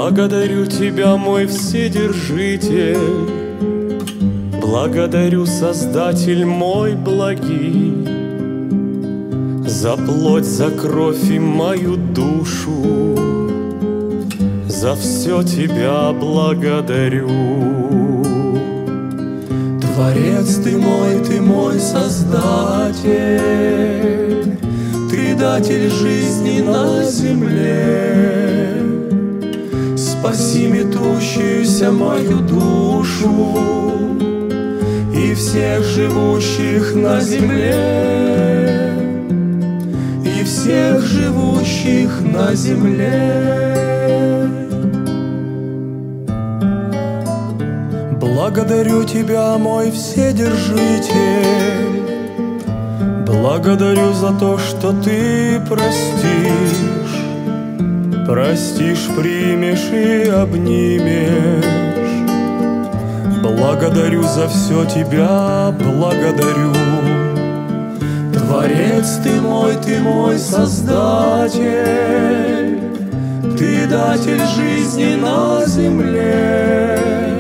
Благодарю Тебя, мой Вседержитель, благодарю, Создатель мой благий, за плоть, за кровь и мою душу, за все Тебя благодарю. Творец Ты мой Создатель, Ты датель жизни на земле. Спаси метущуюся мою душу и всех живущих на земле, и всех живущих на земле. Благодарю Тебя, мой Вседержитель, благодарю за то, что Ты простишь, простишь, примешь и обнимешь. Благодарю за все Тебя, благодарю. Творец Ты мой Создатель, Ты датель жизни на земле.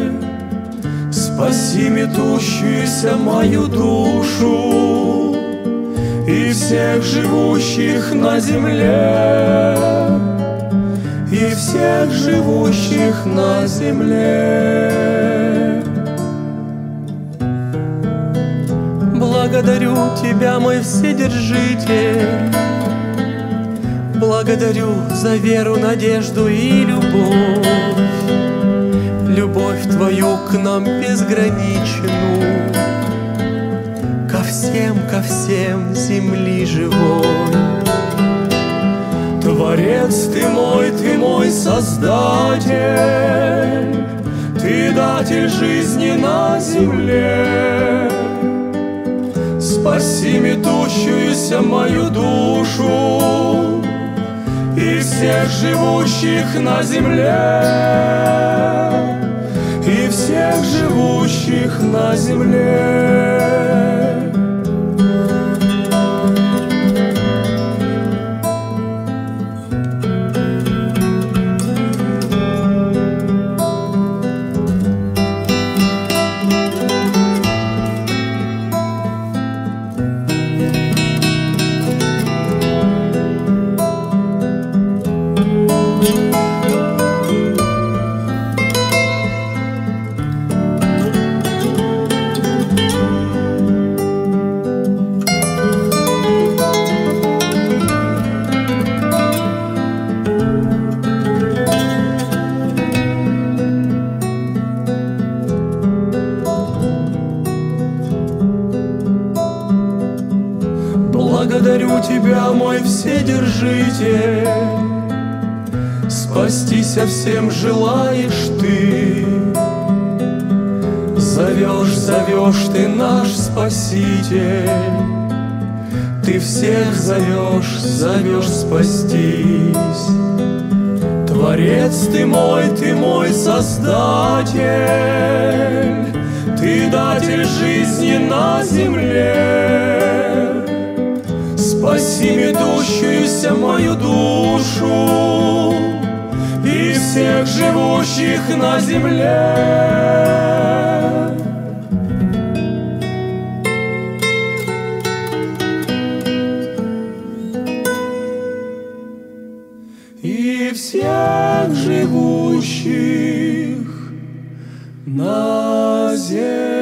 Спаси метущуюся мою душу и всех живущих на земле, и всех живущих на земле. Благодарю Тебя, мой Вседержитель, благодарю за веру, надежду и любовь, любовь Твою к нам безграничную, ко всем земли живой. Творец Ты мой Создатель, Ты датель жизни на земле. Спаси метущуюся мою душу и всех живущих на земле, и всех живущих на земле. Благодарю Тебя, мой Вседержитель, спастися всем желаешь Ты. Зовешь Ты, наш Спаситель, Ты всех зовешь спастись. Творец Ты мой Создатель, Ты датель жизни на земле. Спаси метущуюся мою душу и всех живущих на земле. И всех живущих на земле.